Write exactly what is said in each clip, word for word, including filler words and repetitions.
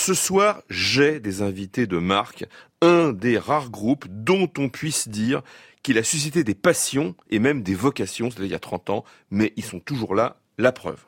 ce soir, j'ai des invités de marque, un des rares groupes dont on puisse dire qu'il a suscité des passions et même des vocations, c'était il y a trente ans, mais ils sont toujours là, la preuve.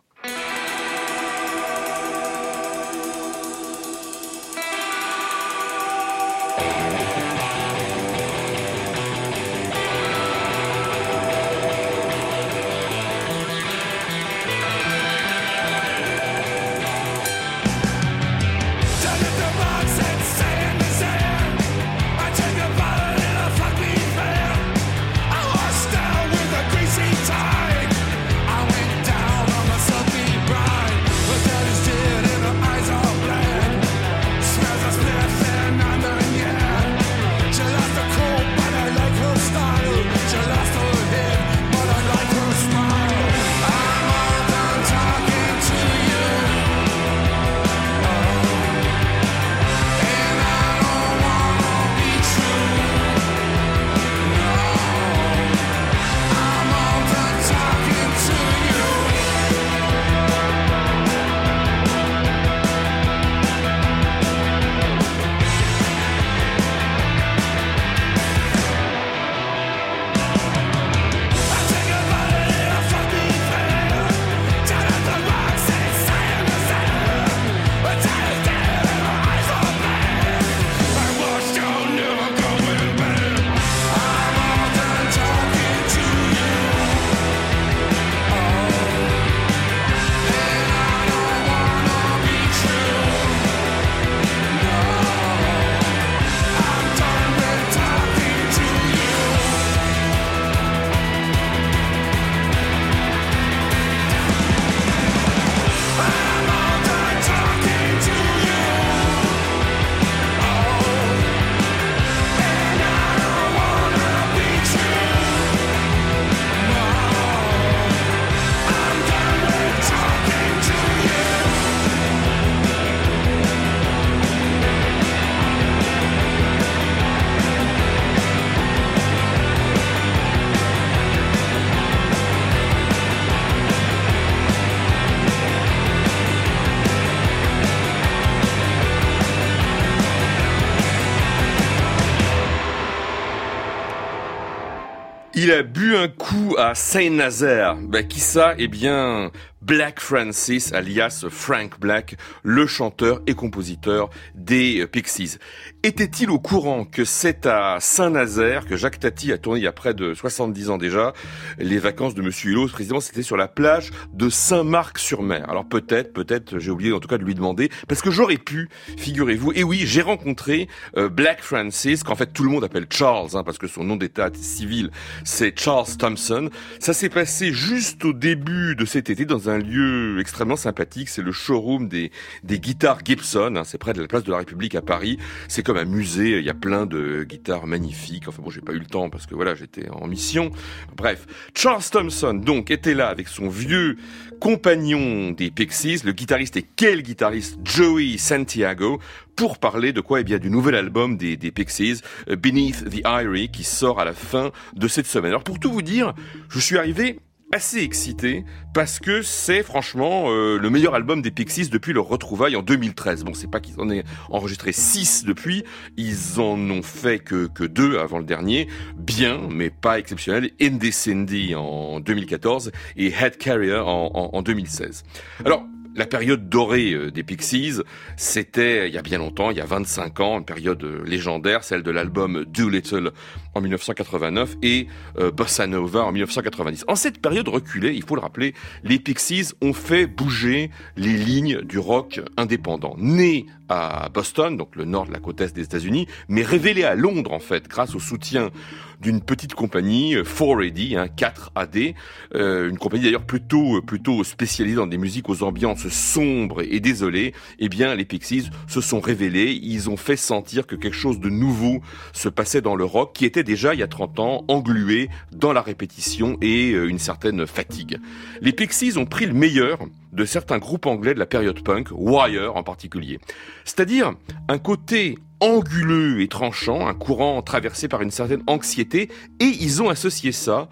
Il a bu un coup à Saint-Nazaire. Ben, qui ça? Eh bien, Black Francis, alias Frank Black, le chanteur et compositeur des Pixies. Était-il au courant que c'est à Saint-Nazaire que Jacques Tati a tourné il y a près de soixante-dix ans déjà les vacances de Monsieur Hulot? Précisément, c'était sur la plage de Saint-Marc-sur-Mer. Alors peut-être, peut-être, j'ai oublié en tout cas de lui demander, parce que j'aurais pu, figurez-vous, et oui, j'ai rencontré euh, Black Francis, qu'en fait tout le monde appelle Charles, hein, parce que son nom d'état civil, c'est Charles Thompson. Ça s'est passé juste au début de cet été dans un lieu extrêmement sympathique, c'est le showroom des, des guitares Gibson, hein, c'est près de la place de la République à Paris. C'est comme un musée, il y a plein de guitares magnifiques. Enfin bon, j'ai pas eu le temps parce que voilà, j'étais en mission. Bref, Charles Thompson donc était là avec son vieux compagnon des Pixies, le guitariste, et quel guitariste, Joey Santiago, pour parler de quoi? Eh bien, du nouvel album des, des Pixies, Beneath the Eyrie, qui sort à la fin de cette semaine. Alors pour tout vous dire, je suis arrivé assez excité parce que c'est franchement euh, le meilleur album des Pixies depuis leur retrouvaille en deux mille treize. Bon, c'est pas qu'ils en aient enregistré six depuis, ils en ont fait que que deux avant le dernier, bien mais pas exceptionnel. Indecenti en deux mille quatorze et Head Carrier en, en, en deux mille seize. Alors la période dorée des Pixies, c'était il y a bien longtemps, il y a vingt-cinq ans, une période légendaire, celle de l'album Doolittle en dix-neuf cent quatre-vingt-neuf et euh, Bossa Nova en dix-neuf cent quatre-vingt-dix. En cette période reculée, il faut le rappeler, les Pixies ont fait bouger les lignes du rock indépendant. Nés à Boston, donc le nord de la côte est des États-Unis, mais révélés à Londres en fait, grâce au soutien d'une petite compagnie, quatre A D, hein, quatre A D, euh, une compagnie d'ailleurs plutôt plutôt spécialisée dans des musiques aux ambiances sombres et désolées. Eh bien, les Pixies se sont révélés, ils ont fait sentir que quelque chose de nouveau se passait dans le rock, qui était déjà, il y a trente ans, englué dans la répétition et euh, une certaine fatigue. Les Pixies ont pris le meilleur de certains groupes anglais de la période punk, Wire en particulier. C'est-à-dire un côté anguleux et tranchant, un courant traversé par une certaine anxiété, et ils ont associé ça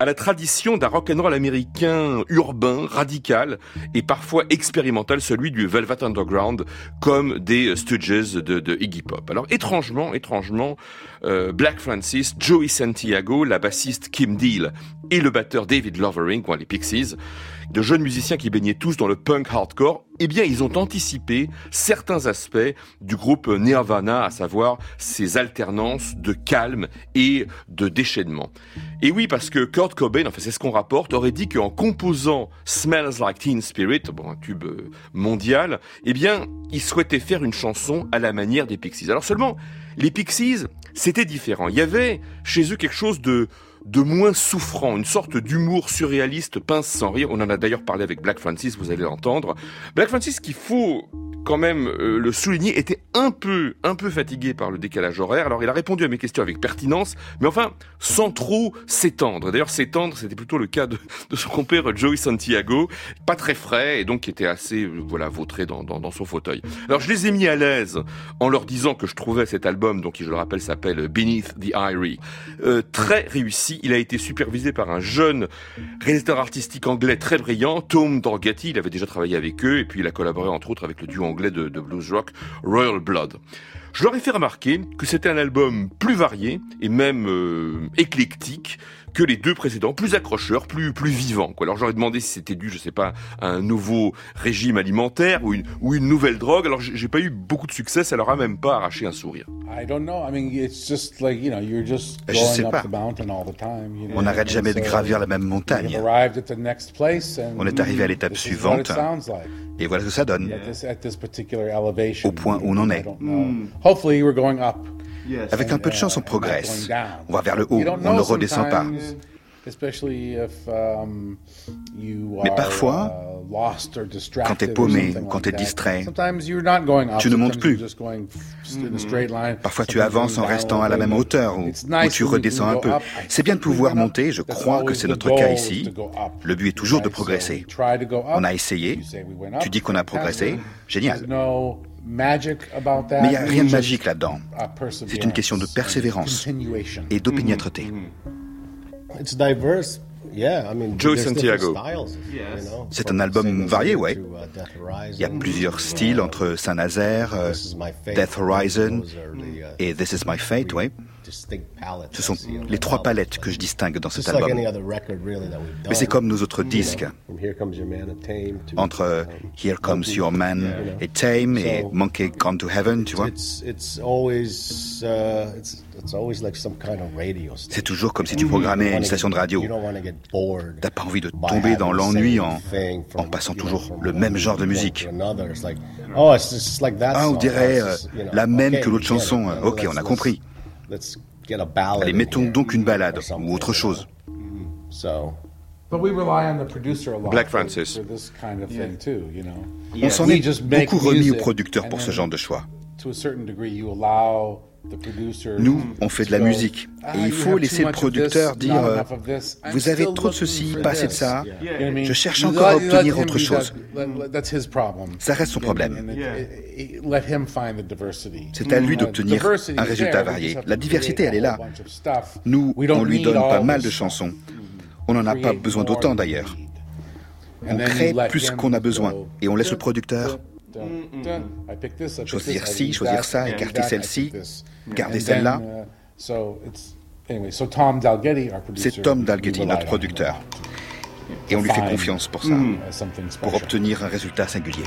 à la tradition d'un rock'n'roll américain urbain, radical et parfois expérimental, celui du Velvet Underground, comme des Stooges de, de Iggy Pop. Alors étrangement, étrangement, euh, Black Francis, Joey Santiago, la bassiste Kim Deal et le batteur David Lovering, les Pixies, de jeunes musiciens qui baignaient tous dans le punk hardcore, eh bien, ils ont anticipé certains aspects du groupe Nirvana, à savoir ces alternances de calme et de déchaînement. Et oui, parce que Kurt Cobain, enfin c'est ce qu'on rapporte, aurait dit qu'en composant Smells Like Teen Spirit, bon, un tube mondial, eh bien, il souhaitait faire une chanson à la manière des Pixies. Alors seulement, les Pixies, c'était différent. Il y avait chez eux quelque chose de de moins souffrant, une sorte d'humour surréaliste pince sans rire. On en a d'ailleurs parlé avec Black Francis, vous allez l'entendre. Black Francis, qu'il faut quand même euh, le souligner, était un peu, un peu fatigué par le décalage horaire. Alors il a répondu à mes questions avec pertinence, mais enfin sans trop s'étendre. D'ailleurs s'étendre, c'était plutôt le cas de, de son compère Joey Santiago, pas très frais et donc qui était assez, euh, voilà, vautré dans, dans, dans son fauteuil. Alors je les ai mis à l'aise en leur disant que je trouvais cet album, donc qui je le rappelle s'appelle Beneath the Eyrie, euh, très réussi. Il a été supervisé par un jeune réalisateur artistique anglais très brillant, Tom Dalgetty. Il avait déjà travaillé avec eux et puis il a collaboré entre autres avec le duo anglais de, de blues rock Royal Blood. Je leur ai fait remarquer que c'était un album plus varié et même euh, éclectique que les deux précédents, plus accrocheur, plus plus vivant, quoi. Alors j'aurais demandé si c'était dû, je sais pas, à un nouveau régime alimentaire ou une ou une nouvelle drogue. Alors j'ai pas eu beaucoup de succès, ça leur a même pas arraché un sourire. I don't know. I mean, it's just like, you know, you're just Je sais going pas. up the mountain all the time. You know? On n'arrête jamais de gravir la même montagne. You've arrived at the next place and On est arrivé à l'étape this is what it suivante. sounds like. Et voilà ce que ça donne. At this, at this particular elevation. Au point où on en est. I don't know. Hopefully we're going up. Avec un peu de chance, on progresse. On va vers le haut, on ne redescend pas. Mais parfois, quand t'es paumé ou quand t'es distrait, tu ne montes plus. Parfois tu avances en restant à la même hauteur ou, ou tu redescends un peu. C'est bien de pouvoir monter, je crois que c'est notre cas ici. Le but est toujours de progresser. On a essayé, tu dis qu'on a progressé, génial. Mais il n'y a rien de magique là-dedans. C'est une question de persévérance et d'opiniâtreté. Joey Santiago. C'est un album varié, ouais. Il y a plusieurs styles entre Saint-Nazaire, euh, Death Horizon et This Is My Fate, ouais. Ce sont les trois palettes que je distingue dans cet album. Mais c'est comme nos autres disques. Entre Here Comes Your Man et Tame et Monkey Gone to Heaven, tu vois. C'est toujours comme si tu programmais une station de radio. T'as pas envie de tomber dans l'ennui en, en passant toujours le même genre de musique. Ah, on dirait euh, la même que l'autre chanson. Ok, on a compris. Allez, mettons donc une ballade ou autre chose. Black Francis. On s'en est beaucoup remis au producteur pour ce genre de choix. Nous, on fait de la musique. Et il faut laisser le producteur dire euh, « Vous avez trop de ceci, pas assez de ça. Je cherche encore à obtenir autre chose. » Ça reste son problème. C'est à lui d'obtenir un résultat varié. La diversité, elle est là. Nous, on lui donne pas mal de chansons. On n'en a pas besoin d'autant d'ailleurs. On crée plus qu'on a besoin. Et on laisse le producteur choisir ci, choisir ça, écarter celle-ci, garder celle-là. C'est Tom Dalgetty, notre producteur. Et on lui fait confiance pour ça, pour obtenir un résultat singulier.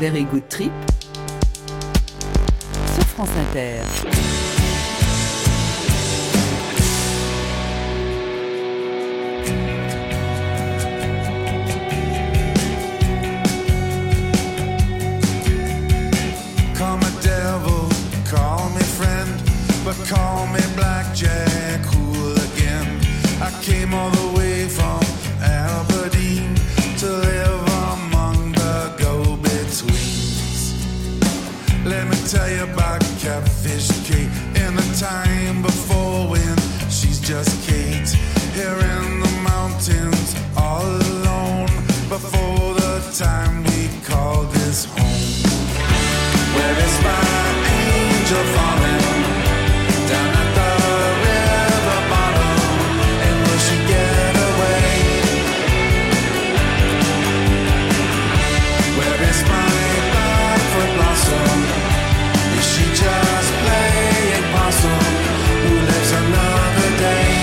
Very Good Trip sur France Inter. Call me Blackjack Hooligan. I came all the way from Aberdeen to live among the go-betweens. Let me tell you about Catfish Kate in the time before when she's just Kate. Here in the mountains all alone before the time we call this home. Where is my angel falling? Down at the river bottom, and will she get away? Where is my Blackfoot blossom? Is she just playing possum? Who lives another day?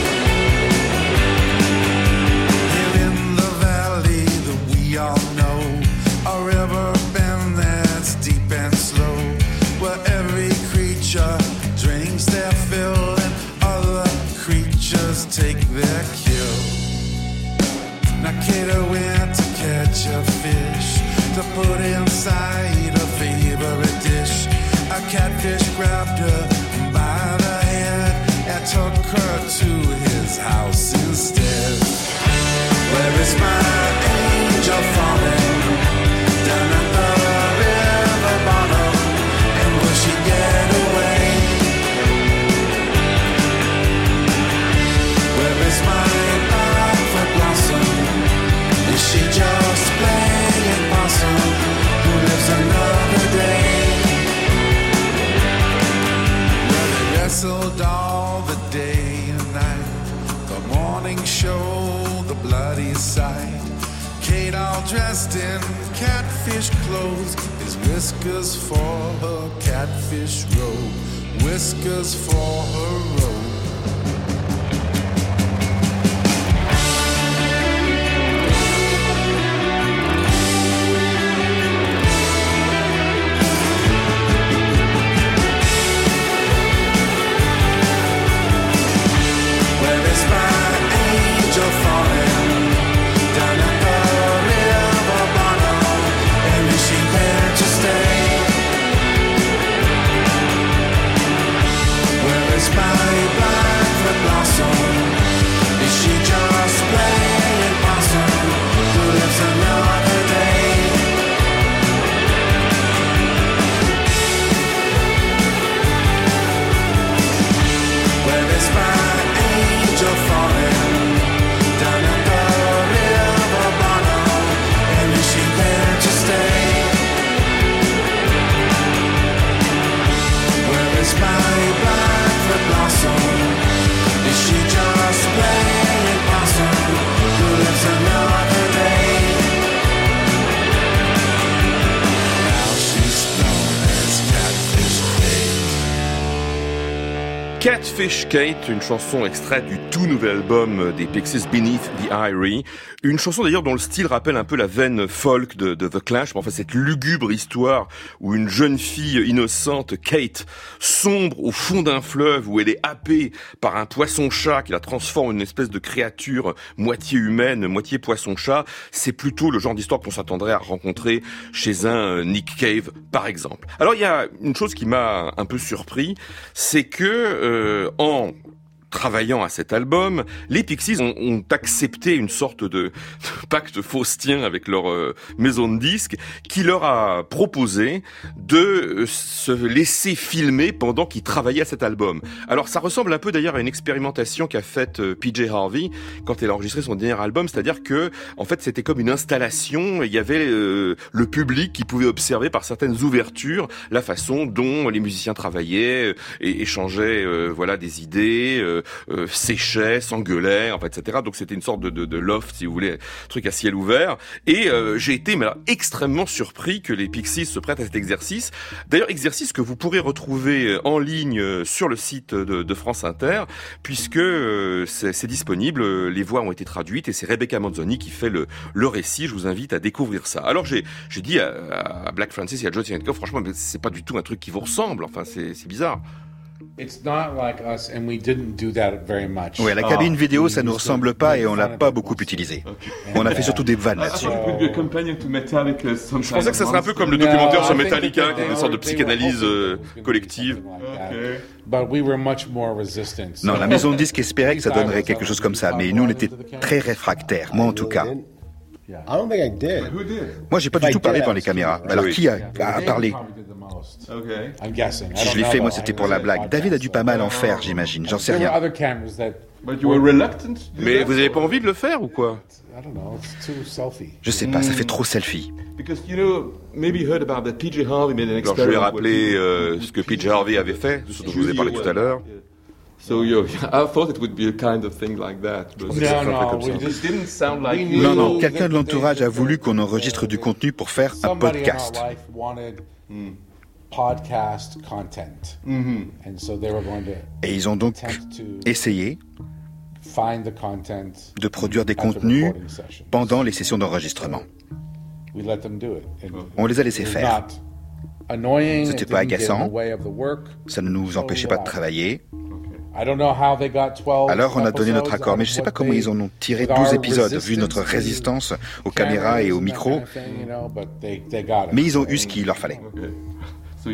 Here in the valley that we all know, a river bend that's deep and slow, where every creature drinks their fill and other creatures take their kill. Now Kato went to catch a fish to put inside a favorite dish. A catfish grabbed her by the head and took her to his house instead. Where is my angel falling? Down at the river bottom, and will she get away? Is my Blackfoot blossom? Is she just playing possum? Who lives another day? Well, they wrestled all the day and night. The morning show, the bloody sight. Kate all dressed in catfish clothes. His whiskers for her catfish robe. Whiskers for her robe. Catfish Kate, une chanson extraite du tout nouvel album des Pixies, Beneath the Eyrie. Une chanson d'ailleurs dont le style rappelle un peu la veine folk de, de The Clash. Mais enfin, cette lugubre histoire où une jeune fille innocente, Kate, sombre au fond d'un fleuve où elle est happée par un poisson-chat qui la transforme en une espèce de créature moitié humaine, moitié poisson-chat. C'est plutôt le genre d'histoire qu'on s'attendrait à rencontrer chez un Nick Cave, par exemple. Alors, il y a une chose qui m'a un peu surpris, c'est que euh, en travaillant à cet album, les Pixies ont, ont accepté une sorte de, de pacte faustien avec leur euh, maison de disques qui leur a proposé de euh, se laisser filmer pendant qu'ils travaillaient à cet album. Alors ça ressemble un peu d'ailleurs à une expérimentation qu'a faite euh, P J Harvey quand elle a enregistré son dernier album, c'est-à-dire que en fait c'était comme une installation, il y avait euh, le public qui pouvait observer par certaines ouvertures la façon dont les musiciens travaillaient et échangeaient euh, voilà des idées, euh, euh, euh, séchaient, s'engueulaient, enfin, et cetera. Donc c'était une sorte de, de, de loft, si vous voulez, truc à ciel ouvert. Et euh, j'ai été mais alors, extrêmement surpris que les Pixies se prêtent à cet exercice. D'ailleurs, exercice que vous pourrez retrouver en ligne sur le site de, de France Inter, puisque euh, c'est, c'est disponible, les voix ont été traduites et c'est Rebecca Manzoni qui fait le, le récit. Je vous invite à découvrir ça. Alors j'ai, j'ai dit à, à Black Francis et à Joe Sirienko, franchement, mais c'est pas du tout un truc qui vous ressemble. Enfin, c'est, c'est bizarre. It's not like us, and we didn't do that very much. Oui, la cabine oh. vidéo, ça nous ressemble pas et on l'a pas beaucoup utilisé. Okay. On a fait surtout des vannes là-dessus. Je pensais que ça serait un peu comme le documentaire sur Metallica, qui est une sorte de psychanalyse euh, collective. Okay. But we were much more resistant. Non, la maison de disques espérait que ça donnerait quelque chose comme ça, mais nous, on était très réfractaires, moi en tout cas. Moi, j'ai pas du tout parlé devant les caméras. Alors, qui a, a parlé? Si je l'ai fait, moi, c'était pour la blague. David a dû pas mal en faire, j'imagine. J'en sais rien. Mais vous avez pas envie de le faire ou quoi? Je sais pas, ça fait trop selfie. Alors, je vais rappeler euh, ce que P J Harvey avait fait, ce dont je vous ai parlé tout à l'heure. So you, I thought it would be a kind of thing like that. No, no, we just didn't sound like you. Non, non, quelqu'un de l'entourage a voulu qu'on enregistre du contenu pour faire un podcast. Mm. Podcast content. Mm-hmm. And so they were going to Et ils ont donc essayé de produire des contenus pendant les sessions d'enregistrement. We let them do it. On les a laissés faire. C'était pas agaçant, ça ne nous empêchait pas de travailler. Alors on a donné notre accord, mais je ne sais pas comment ils en ont tiré douze épisodes, vu notre résistance aux caméras et aux micros. Mais ils ont eu ce qu'il leur fallait. Vous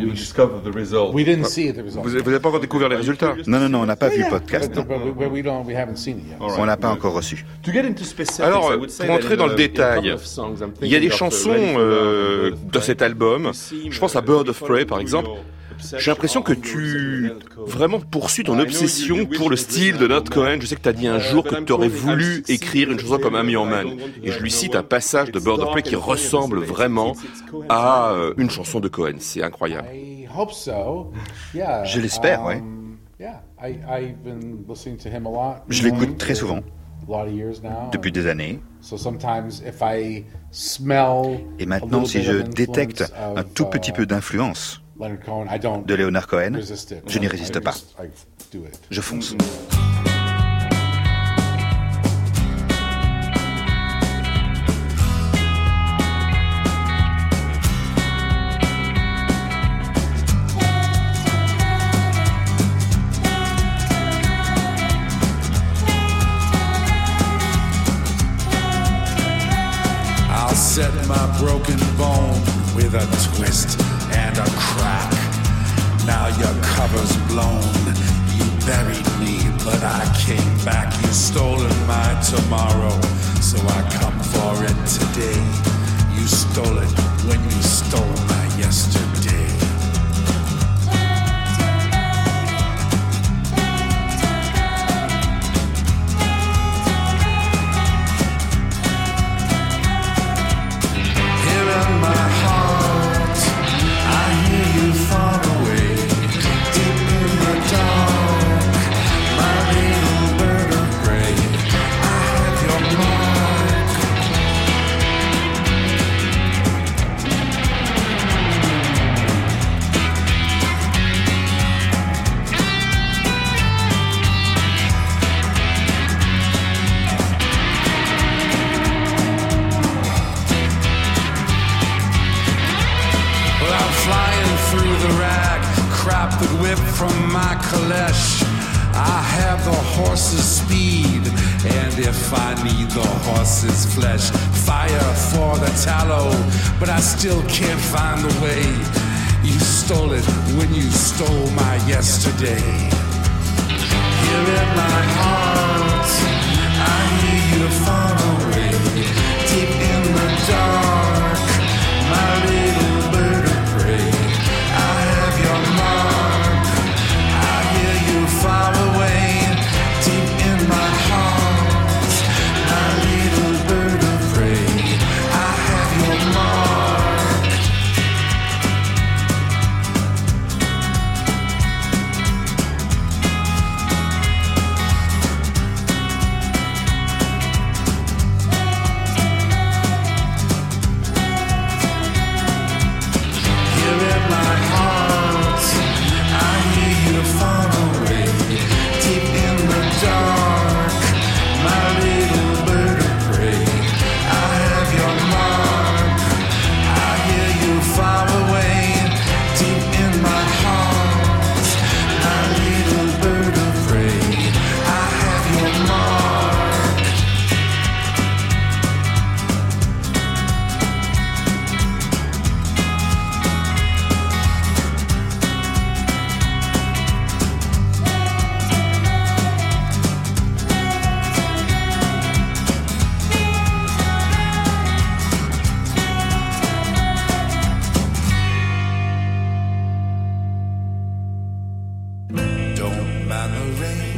n'avez pas encore découvert les résultats? Non, non, non, on n'a pas vu le podcast. Non. On l'a pas encore reçu. Alors, pour entrer dans le détail, il y a des chansons euh, de cet album. Je pense à Bird of Prey, par exemple. J'ai l'impression que tu vraiment poursuis ton obsession pour le style de Nat Cohen. Je sais que tu as dit un jour que tu aurais voulu écrire une chanson comme I'm Your Man. Et je lui cite un passage de Bird of Prey qui ressemble vraiment à une chanson de Cohen. C'est incroyable. Je l'espère, oui. Je l'écoute très souvent, depuis des années. Et maintenant, si je détecte un tout petit peu d'influence de Leonard Cohen, je n'y résiste pas. Je fonce. I'll set my broken bone with a twist and a crack. Now your cover's blown. You buried me, but I came back. You stolen my tomorrow, so I come for it today. You stole it when you stole my yesterday. Here in my heart, I hear you far away, deep in the dark, my little bird of prey. I have your mark. Well, I'm flying through the rag, crap that whipped from my caleche. I have the horse's speed, and if I need the horse's flesh, fire for the tallow, but I still can't find the way. You stole it when you stole my yesterday. Here in my heart, I hear you far away, deep in the dark, my little bird of prey. I have your mark. I hear you far away, deep in my heart, my little bird of prey. I have your mark. rain.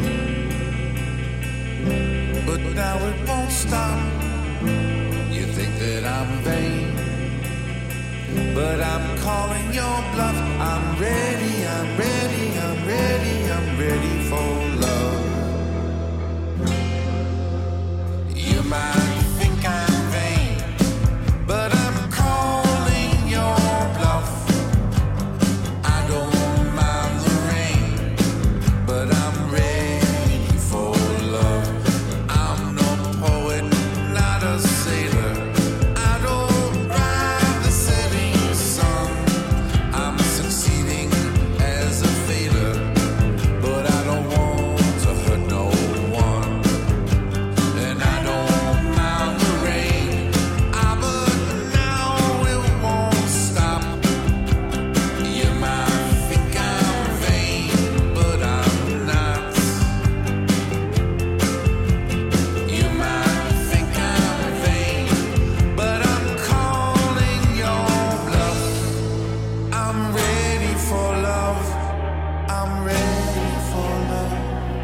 But now it won't stop. You think that I'm vain, but I'm calling your bluff. I'm ready, I'm ready, I'm ready, I'm ready for love. You might think I'm vain, but I'm calling your bluff. I don't mind the rain, but I'm ready for love. I'm no poet, not a sailor. I don't ride the setting sun. I'm succeeding as a failure, but I don't want to hurt no one. And I don't mind the rain. Ah, but now it won't stop. You might think I'm vain, but I'm not. You might think I'm vain, but I'm calling your bluff. I'm ready for love. I'm ready for love.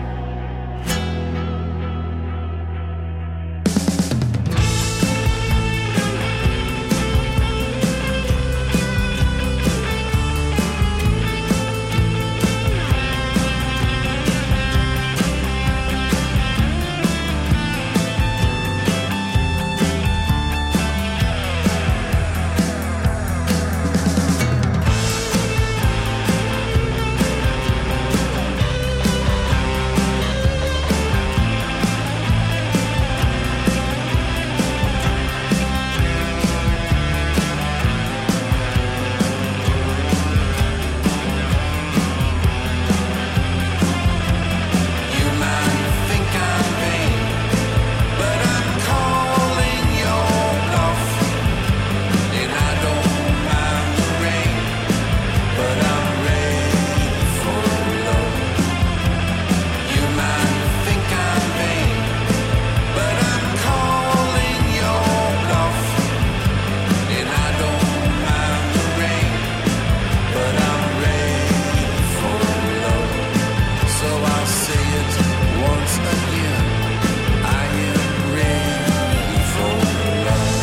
You might think I'm vain, but I'm calling your bluff. And I don't mind the rain, but I'm ready for love. You might think I'm vain, but I'm calling your bluff. And I don't mind the rain, but I'm ready for love. So I'll say it once again. I am ready for love.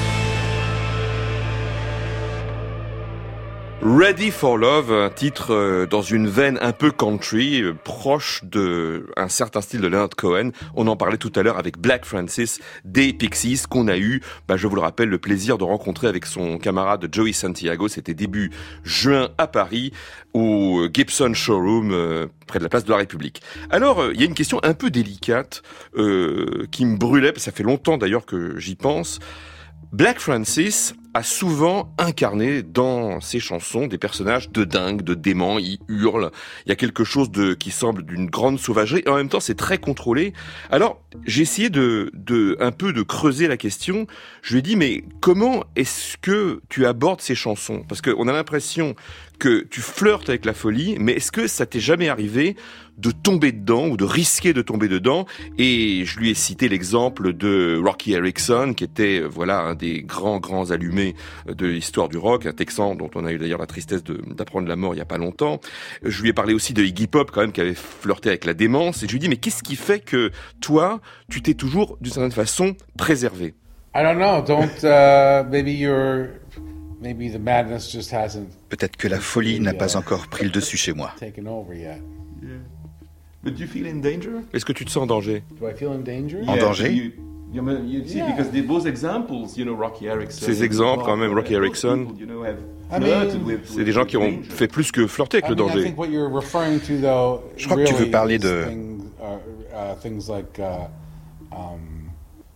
Ready for Love, un titre euh, dans une veine un peu country, euh, proche de un certain style de Leonard Cohen. On en parlait tout à l'heure avec Black Francis des Pixies, qu'on a eu, bah, je vous le rappelle, le plaisir de rencontrer avec son camarade Joey Santiago. C'était début juin à Paris, au Gibson Showroom, euh, près de la place de la République. Alors, euh, il y a une question un peu délicate euh, qui me brûlait, ça fait longtemps d'ailleurs que j'y pense. Black Francis a souvent incarné dans ses chansons des personnages de dingue, de déments, il hurle, il y a quelque chose de qui semble d'une grande sauvagerie et en même temps c'est très contrôlé. Alors, j'ai essayé de de un peu de creuser la question. Je lui ai dit mais comment est-ce que tu abordes ces chansons ? Parce que on a l'impression que tu flirtes avec la folie, mais est-ce que ça t'est jamais arrivé de tomber dedans ou de risquer de tomber dedans ? Et je lui ai cité l'exemple de Rocky Erickson, qui était voilà un des grands grands allumés de l'histoire du rock, un Texan dont on a eu d'ailleurs la tristesse de, d'apprendre la mort il y a pas longtemps. Je lui ai parlé aussi de Iggy Pop quand même, qui avait flirté avec la démence. Et je lui ai dit mais qu'est-ce qui fait que toi, tu t'es toujours d'une certaine façon préservé ? I don't know. Don't uh, maybe you're maybe the madness just hasn't. Peut-être que la folie n'a pas encore pris le dessus chez moi. Taken over yet. Yeah. But do you feel in danger? Est-ce que tu te sens en danger ? Do I feel in danger? En danger ? You, you, you see, Yeah. because the, those examples, you know, Rocky Erickson. Ces exemples, quand même, Rocky Erickson. People, you know, have I flirted mean, with- C'est des gens qui ont with danger. fait plus que flirter avec I le mean, I danger. think what you're referring to, though, Je crois que tu veux really parler is de- things, uh, uh, things like uh, um,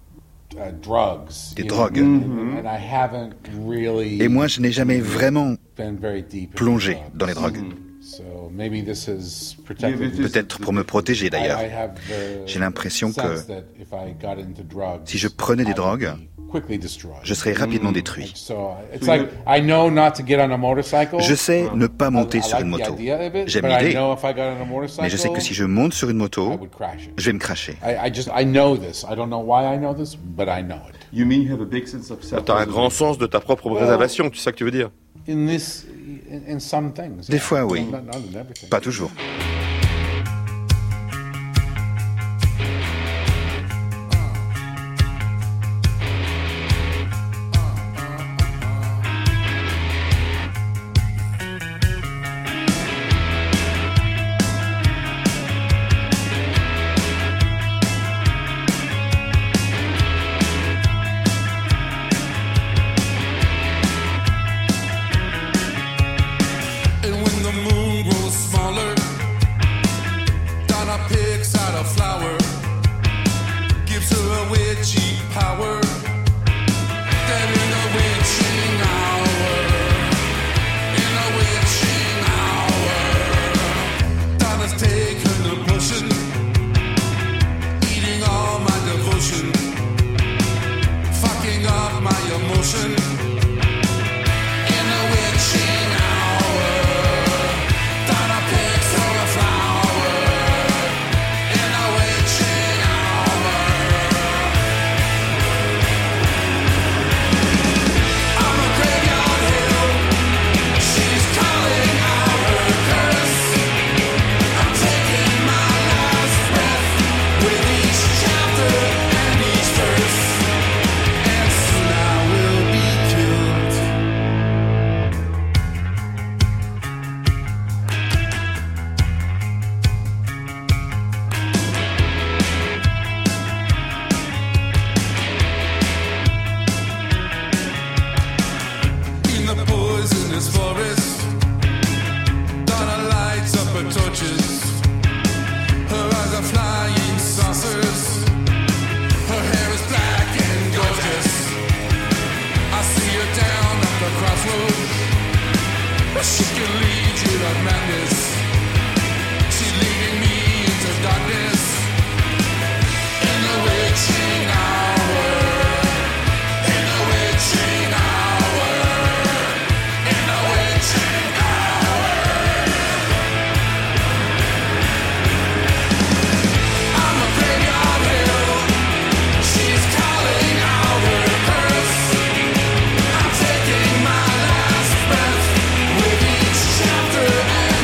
uh, drugs. Des you know, drogues. and, and I haven't really Et moi, je n'ai jamais vraiment been very deep into plongé drugs. dans les drogues. So maybe this is protected. Yeah, but this- Peut-être pour me protéger I- d'ailleurs. I have the J'ai l'impression que sense that if I got into drugs, si je prenais des I would drogues, be quickly destroyed. je serais rapidement détruit. So it's like I know not to get on a motorcycle. Je sais ne pas monter I- I sur like une the moto. idea of it, J'aime but I l'idée, know if I got on a motorcycle, mais je sais que si je monte sur une I moto, would crash it. je vais me cracher. I, I just I know this. I don't know why I know this, but I know it. You mean you have a big sense of self. T'as un grand sens de ta propre préservation, tu sais ce que tu veux dire ? In this, in, in some things. Des fois, oui. Not, not in everything. Pas toujours. for torches. Her eyes are flying saucers. Her hair is black and gorgeous. I see her down at the crossroads. She can lead you to madness. She's leading me into darkness. In the witching hour. In the witching hour. In the witching hour. I'm a graveyard hill. She's calling out her curse. I'm taking my last breath with each chapter.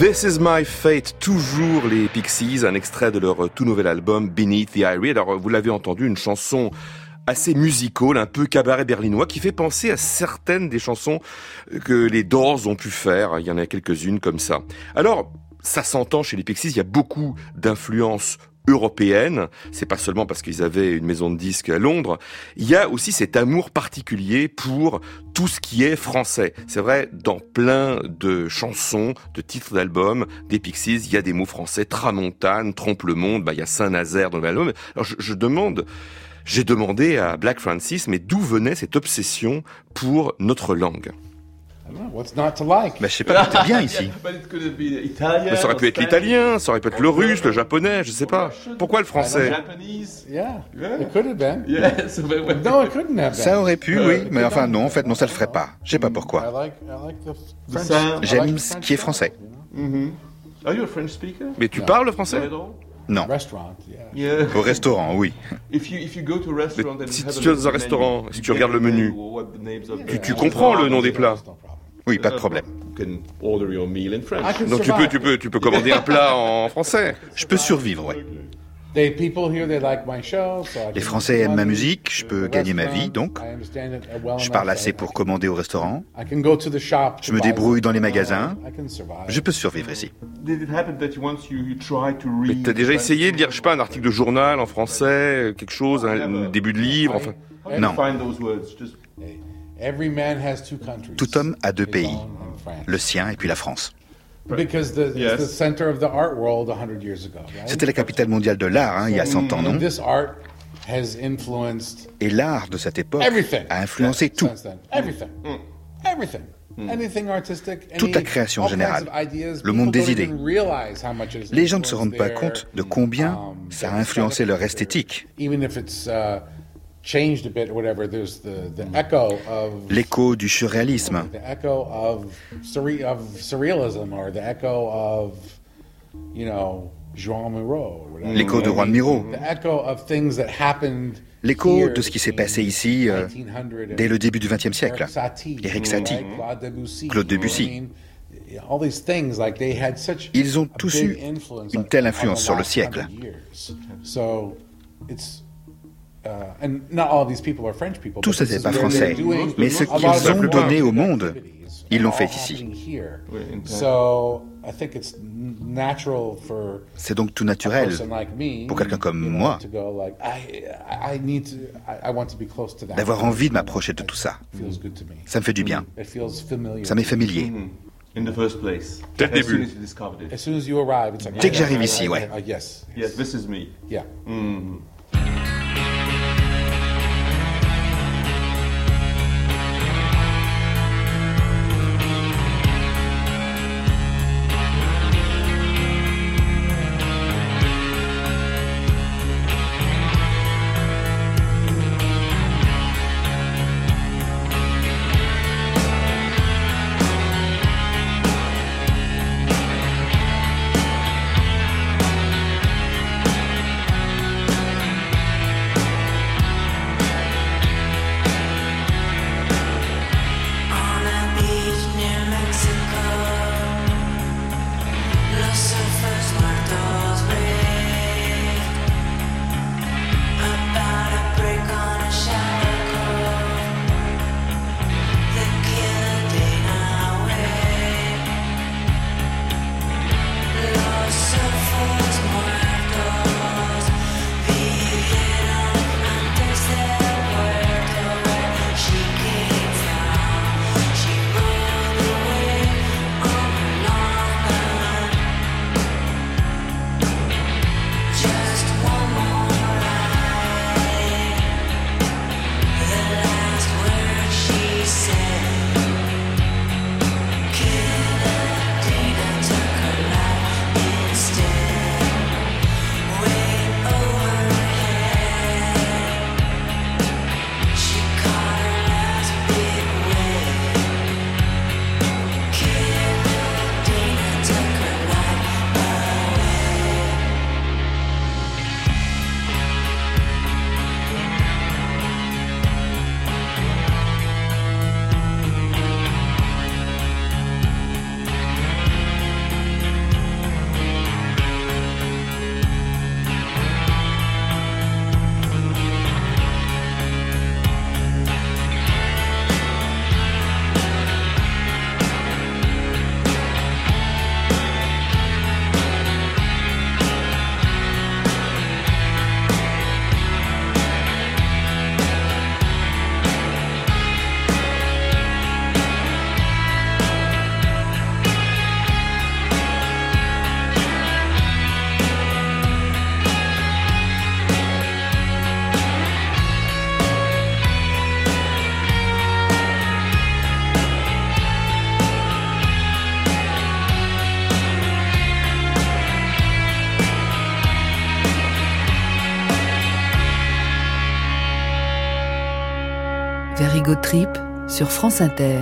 This is my fate, toujours les Pixies, un extrait de leur tout nouvel album Beneath the Ivory. Alors vous l'avez entendu, une chanson assez musical, un peu cabaret berlinois, qui fait penser à certaines des chansons que les Doors ont pu faire. Il y en a quelques-unes comme ça. Alors, ça s'entend chez les Pixies, il y a beaucoup d'influences européenne, c'est pas seulement parce qu'ils avaient une maison de disques à Londres, il y a aussi cet amour particulier pour tout ce qui est français. C'est vrai, dans plein de chansons, de titres d'albums, des Pixies, il y a des mots français, Tramontane, Trompe le monde, bah, il y a Saint-Nazaire dans l'album. Alors je, je demande, j'ai demandé à Black Francis, mais d'où venait cette obsession pour notre langue? What's not to like? Mais je sais pas, tout est bien ici. Mais ça aurait pu être l'italien, ça aurait pu être le russe, le japonais, je sais pas. Pourquoi le français? Yeah, it could have been. No, it couldn't have been. Ça aurait pu, oui, mais enfin non, en fait non, ça le ferait pas. Je sais pas pourquoi. J'aime ce qui est français. Mais tu parles français? Non. Au restaurant, oui. Mais si tu es dans un restaurant, si tu regardes le menu, tu, tu comprends le nom des plats? Oui, pas de problème. Donc tu peux, tu peux, tu peux commander un plat en français. Je peux survivre, oui. Les Français aiment ma musique, je peux gagner ma vie, donc. Je parle assez pour commander au restaurant. Je me débrouille dans les magasins. Je peux survivre ici. Mais t'as déjà essayé de lire, je sais pas, un article de journal en français, quelque chose, un début de livre, enfin? Non. Tout homme a deux pays, le sien et puis la France. C'était la capitale mondiale de l'art, hein, il y a cent ans, non? Et l'art de cette époque a influencé tout. Toute la création générale, le monde des idées. Les gens ne se rendent pas compte de combien ça a influencé leur esthétique. L'écho du surréalisme. L'écho de Juan Miro. L'écho de ce qui s'est passé ici euh, dès le début du vingtième siècle. Erik Satie, Claude Debussy. Ils ont tous eu une telle influence sur le siècle. Tous ce n'étaient pas français, mais ce qu'ils ont donné au monde, ils l'ont fait ici. C'est donc tout naturel pour quelqu'un comme moi d'avoir envie de m'approcher de tout ça. Ça me fait du bien. Ça m'est familier. Dès le début. Dès que j'arrive ici, ouais. Yes, this is me. Yeah. Mm. Very Good Trip sur France Inter.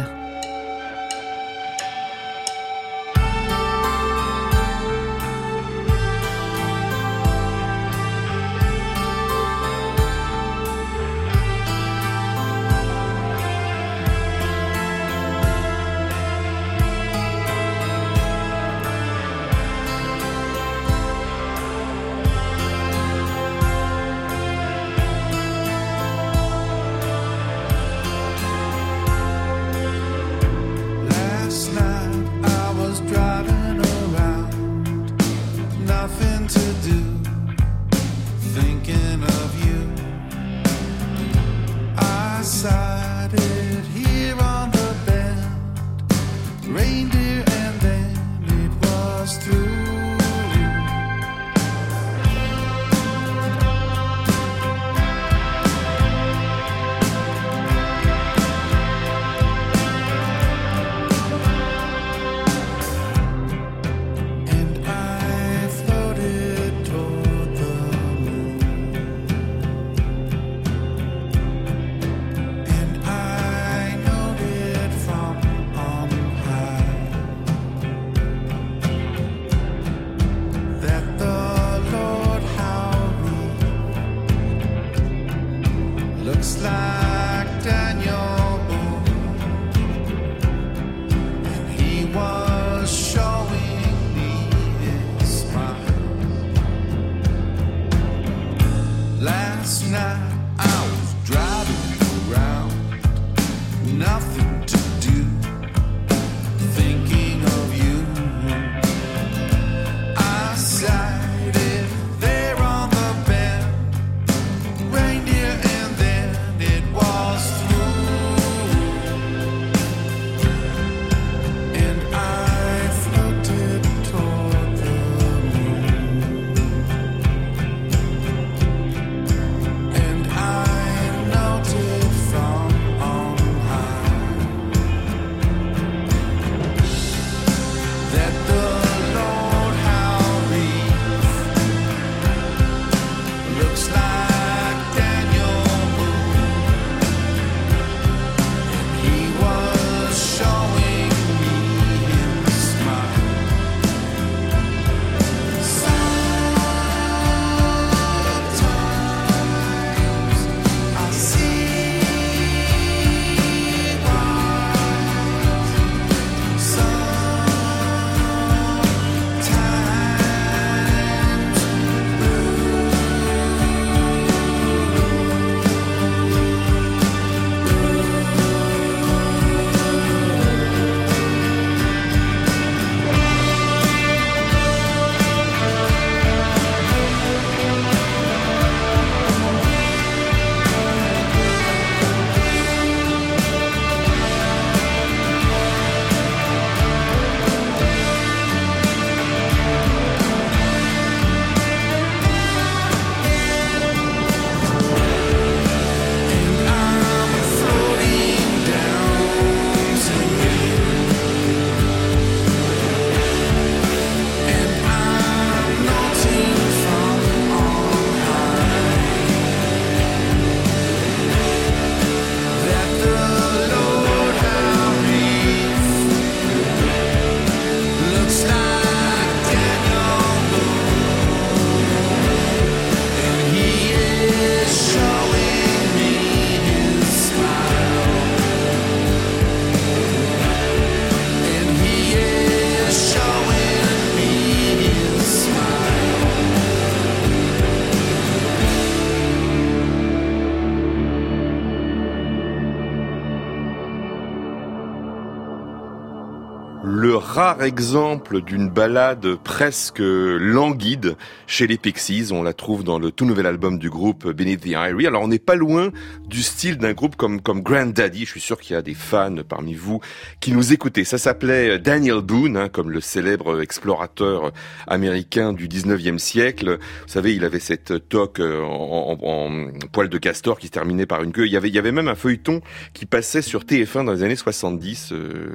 Le rare exemple d'une ballade presque languide chez les Pixies, on la trouve dans le tout nouvel album du groupe Beneath the Eyrie. Alors on n'est pas loin du style d'un groupe comme comme Grandaddy. Je suis sûr qu'il y a des fans parmi vous qui nous écoutaient. Ça s'appelait Daniel Boone, hein, comme le célèbre explorateur américain du dix-neuvième siècle. Vous savez, il avait cette toque en, en, en poil de castor qui se terminait par une queue. Il y avait, il y avait même un feuilleton qui passait sur T F un dans les années soixante-dix. Euh,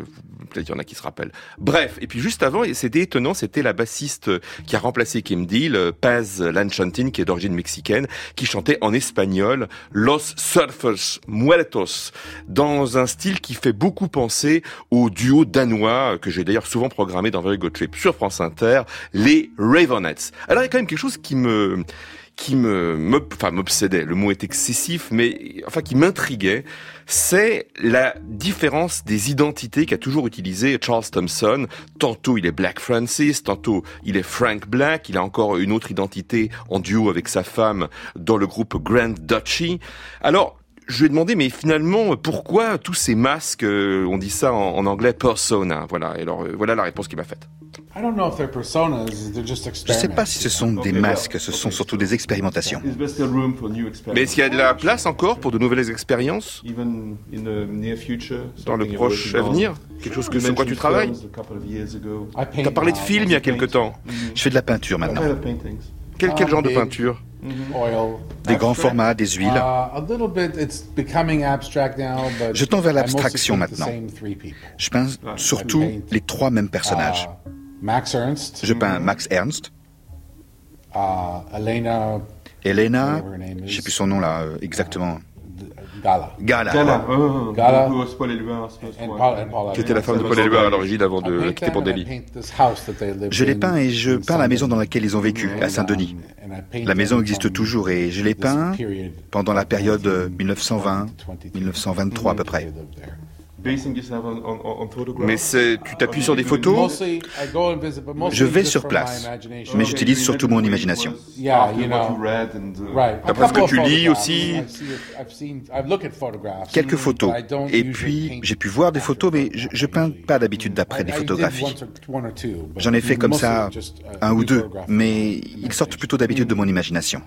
peut-être il y en a qui se rappellent. Bref, et puis juste avant, et c'était étonnant, c'était la bassiste qui a remplacé Kim Deal, Paz Lanchantin, qui est d'origine mexicaine, qui chantait en espagnol Los Surfers Muertos, dans un style qui fait beaucoup penser au duo danois, que j'ai d'ailleurs souvent programmé dans Very Good Trip sur France Inter, les Ravenettes. Alors il y a quand même quelque chose qui me... qui me, me, enfin, m'obsédait, le mot est excessif, mais, enfin, qui m'intriguait, c'est la différence des identités qu'a toujours utilisé Charles Thompson. Tantôt il est Black Francis, tantôt il est Frank Black, il a encore une autre identité en duo avec sa femme dans le groupe Grand Duchy. Alors, je lui ai demandé, mais finalement, pourquoi tous ces masques, euh, on dit ça en, en anglais, persona, voilà, et alors, euh, voilà la réponse qu'il m'a faite. Je ne sais pas si ce sont des masques, ce sont surtout des expérimentations. Mais est-ce qu'il y a de la place encore pour de nouvelles expériences dans le proche avenir? Quelque chose que, sur quoi tu travailles? Tu as parlé de films il y a quelque temps. Je fais de la peinture maintenant. Quel, quel genre de peinture? Des grands formats, des huiles. Je tends vers l'abstraction maintenant. Je peins surtout les trois mêmes personnages. Max Ernst. Je peins Max Ernst. Uh, Elena. Elena. Je ne sais plus son nom là euh, exactement. Gala. Gala. Gala. Oh, Gala. Qui était la femme de Paul Éluard à l'origine avant de quitter pour Delhi. Je les peins et je peins la maison dans laquelle ils ont vécu, à Saint-Denis. La maison existe toujours et je les peins pendant la période dix-neuf cent vingt à dix-neuf cent vingt-trois à peu près. Mais c'est, tu t'appuies sur des photos? Je vais sur place, mais j'utilise surtout mon imagination. D'après ce que tu lis aussi? Quelques photos. Et puis, j'ai pu voir des photos, mais je, je peins pas d'habitude d'après des photographies. J'en ai fait comme ça un ou deux, mais ils sortent plutôt d'habitude de mon imagination.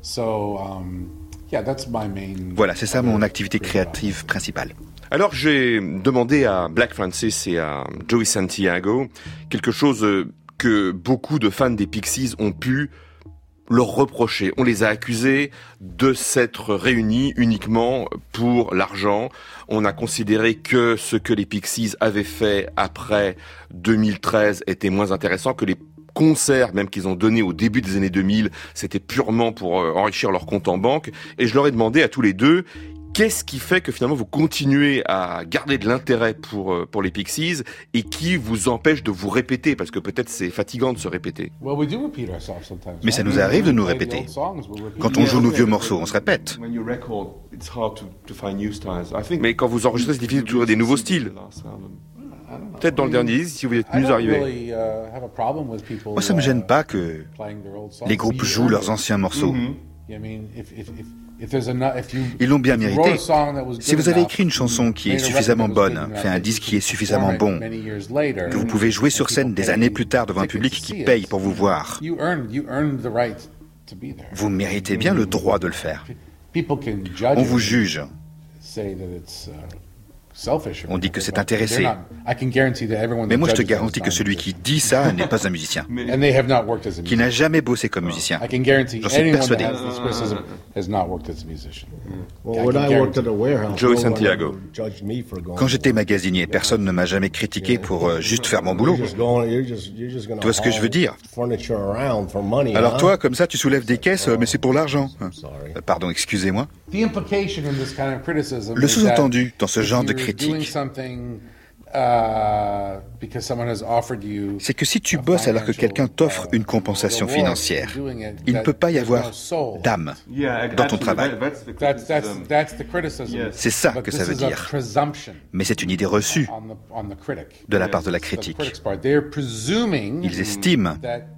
Voilà, c'est ça mon activité créative principale. Alors j'ai demandé à Black Francis et à Joey Santiago quelque chose que beaucoup de fans des Pixies ont pu leur reprocher. On les a accusés de s'être réunis uniquement pour l'argent. On a considéré que ce que les Pixies avaient fait après deux mille treize était moins intéressant, que les concerts même qu'ils ont donnés au début des années deux mille, c'était purement pour enrichir leur compte en banque. Et je leur ai demandé à tous les deux, qu'est-ce qui fait que finalement vous continuez à garder de l'intérêt pour, pour les Pixies et qui vous empêche de vous répéter? Parce que peut-être c'est fatigant de se répéter. Mais ça nous arrive de nous répéter. Quand on joue nos vieux morceaux, on se répète. Mais quand vous enregistrez, c'est difficile de trouver des nouveaux styles. Peut-être dans le dernier disque, si vous êtes mieux arrivé. Moi, ça me gêne pas que les groupes jouent leurs anciens morceaux. Ils l'ont bien mérité. Si vous avez écrit une chanson qui est suffisamment bonne, fait un disque qui est suffisamment bon, que vous pouvez jouer sur scène des années plus tard devant un public qui paye pour vous voir, vous méritez bien le droit de le faire. On vous juge. On dit que c'est intéressé. Mais moi, je te garantis que celui qui dit ça n'est pas un musicien, qui n'a jamais bossé comme musicien. J'en suis persuadé. Joey Santiago. Quand j'étais magasinier, personne ne m'a jamais critiqué pour euh, juste faire mon boulot. Tu vois ce que je veux dire? Alors toi, comme ça, tu soulèves des caisses, mais c'est pour l'argent. Euh, pardon, excusez-moi. Le sous-entendu dans ce genre de critique, c'est que si tu bosses alors que quelqu'un t'offre une compensation financière, il ne peut pas y avoir d'âme dans ton travail. C'est ça que ça veut dire. Mais c'est une idée reçue de la part de la critique. Ils estiment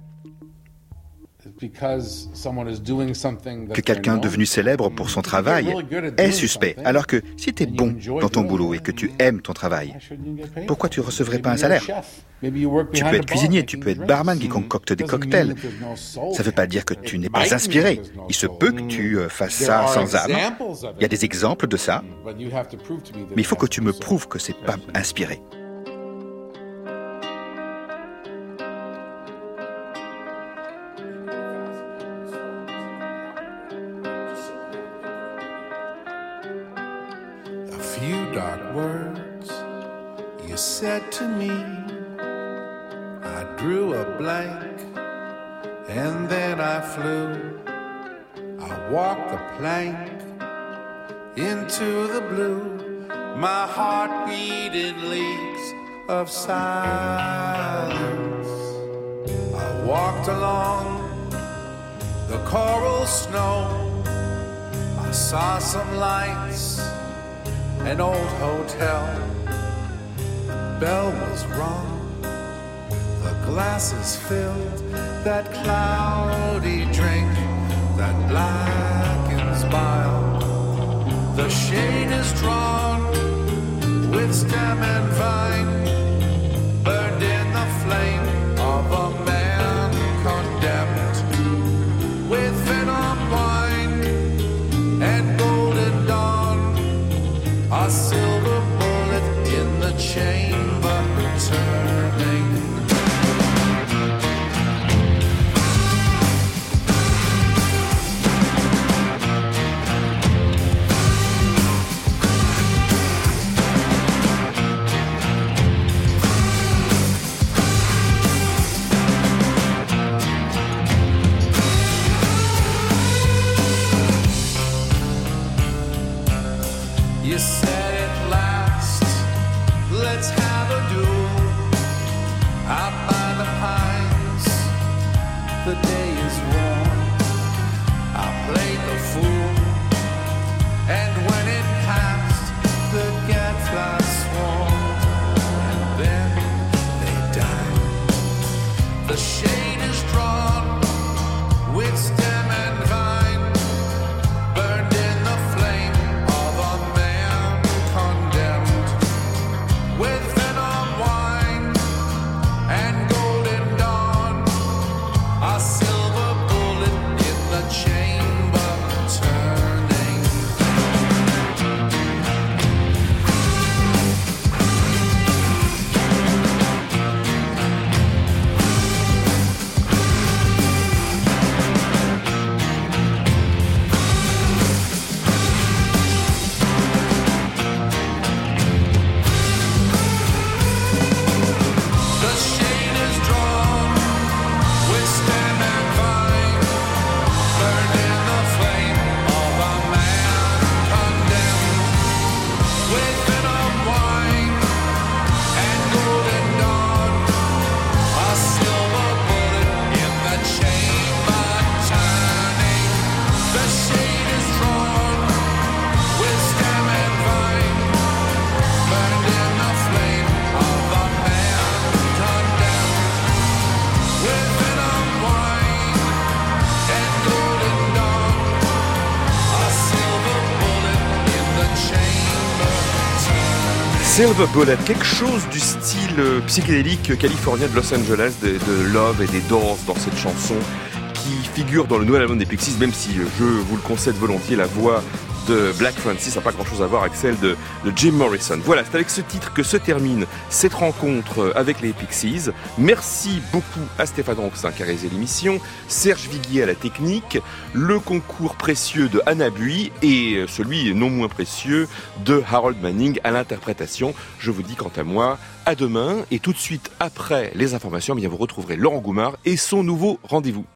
que quelqu'un devenu célèbre pour son travail est suspect, alors que si tu es bon dans ton boulot et que tu aimes ton travail, pourquoi tu ne recevrais pas un salaire? Tu peux être cuisinier, tu peux être barman qui concocte des cocktails. Ça ne veut pas dire que tu n'es pas inspiré. Il se peut que tu fasses ça sans âme. Il y a des exemples de ça, mais il faut que tu me prouves que c'est pas inspiré. You said to me, I drew a blank, and then I flew. I walked the plank into the blue. My heart beat in leagues of silence. I walked along the coral snow. I saw some lights, an old hotel. The bell was rung, the glasses filled. That cloudy drink that blackens bile. The shade is drawn with stem and vine, burned in the flame of a man condemned, with venom wine and golden dawn, a silver bullet in the chamber turning. You said at last, let's have a duel out by the pines. The day is warm. I played the fool, and when it passed, the gadflies swarmed, and then they died. The shade is drawn with stem and vine, burned in the flame of a man condemned, with venom wine and golden dawn, a silver bullet in the chamber turning. The shade is drawn with stem and vine, burned in the flame of a man condemned, with venom wine and golden dawn, a silver bullet in the chamber turning. The shade is drawn with stem and vine, burned in the flame of a man condemned, with venom wine and golden dawn, a silver bullet in the chamber turning. Silver Bullet, quelque chose du style euh, psychédélique californien de Los Angeles, de, de Love et des Doors dans cette chanson qui figure dans le nouvel album des Pixies, même si euh, je vous le concède volontiers, la voix de Black Francis n'a pas grand chose à voir avec celle de, de Jim Morrison. Voilà, c'est avec ce titre que se termine cette rencontre avec les Pixies. Merci beaucoup à Stéphane Ronxin qui a réalisé l'émission, Serge Viguier à la technique, le concours précieux de Anna Bui et celui non moins précieux de Harold Manning à l'interprétation. Je vous dis quant à moi, à demain et tout de suite après les informations, bien vous retrouverez Laurent Goumard et son nouveau rendez-vous.